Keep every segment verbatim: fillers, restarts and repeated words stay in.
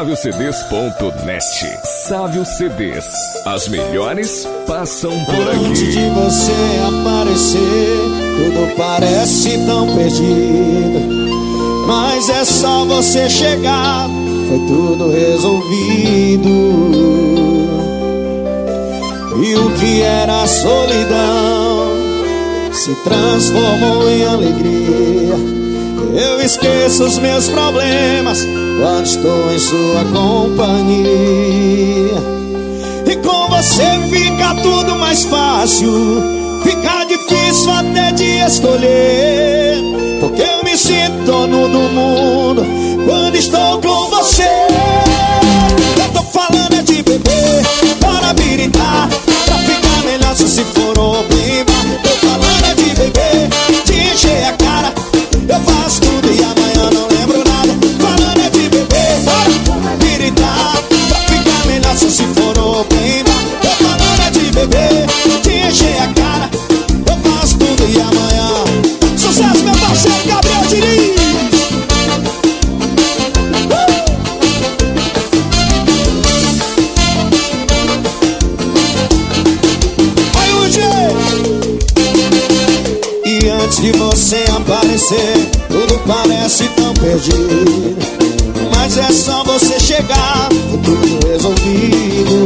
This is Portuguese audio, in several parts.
Sávio C Ds ponto net. Sávio C Ds, as melhores passam por aqui. Antes de você aparecer, tudo parece tão perdido, mas é só você chegar, foi tudo resolvido. E o que era solidão se transformou em alegria. Eu esqueço os meus problemas quando estou em sua companhia. E com você fica tudo mais fácil, fica difícil até de escolher, porque eu me sinto dono do mundo quando estou com você. Eu tô falando é de beber, para biritar, pra ficar melhor só se for open bar. Tô falando é de beber, de encher a cara, eu faço tudo e amanhã não lembro nada. Falando é de beber, para biritar, pra ficar melhor só se for open bar. Tô falando é de beber, de encher a cara, eu faço tudo e amanhã. Sucesso, meu parceiro Gabriel Diniz. De você aparecer, tudo parece tão perdido, mas é só você chegar, tudo resolvido.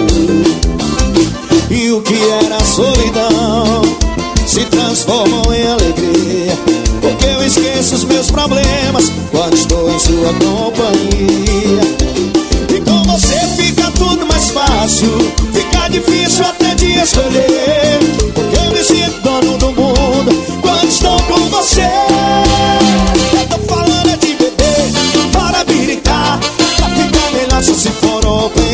E o que era solidão se transformou em alegria, porque eu esqueço os meus problemas quando estou em sua companhia. E com você fica tudo mais fácil, fica difícil até de escolher, porque eu me sinto dono do mundo quando estou com você. Eu tô falando é de beber, para brincar, pra ficar melhor só se for open